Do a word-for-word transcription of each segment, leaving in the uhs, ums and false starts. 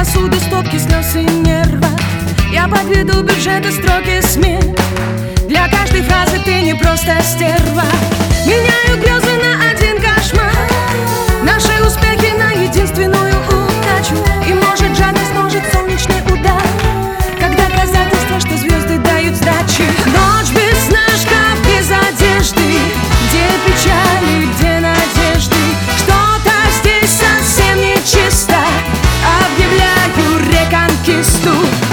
посуду, стопки слез и нерва. Я подведу бюджеты, строки СМИ. Для каждой фразы ты не просто стерва. Меняю грезы на один кошмар, наши успехи на единственную удачу. И может жадность, может солнечный удар, когда доказательства, что звезды дают сдачи. Ночь без сна, шкаф без одежды, где печали, где надежды. Что-то здесь совсем не чисто. Объявляю реконкисту.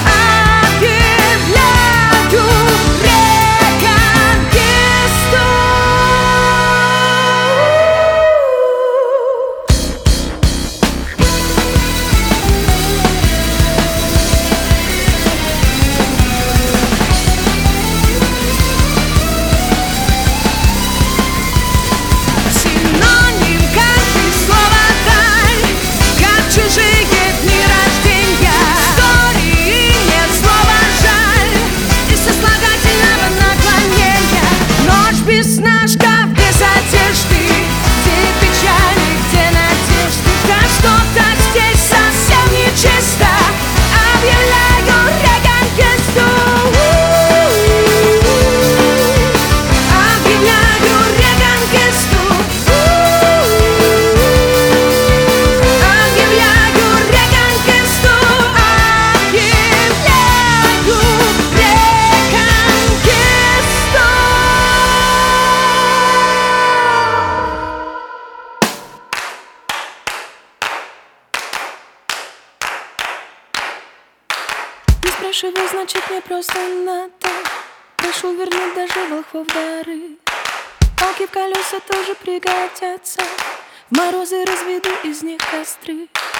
Спрашивай, значит, мне просто надо. Прошу вернуть даже волхвов дары. Палки в колеса тоже пригодятся. В морозы разведу из них костры.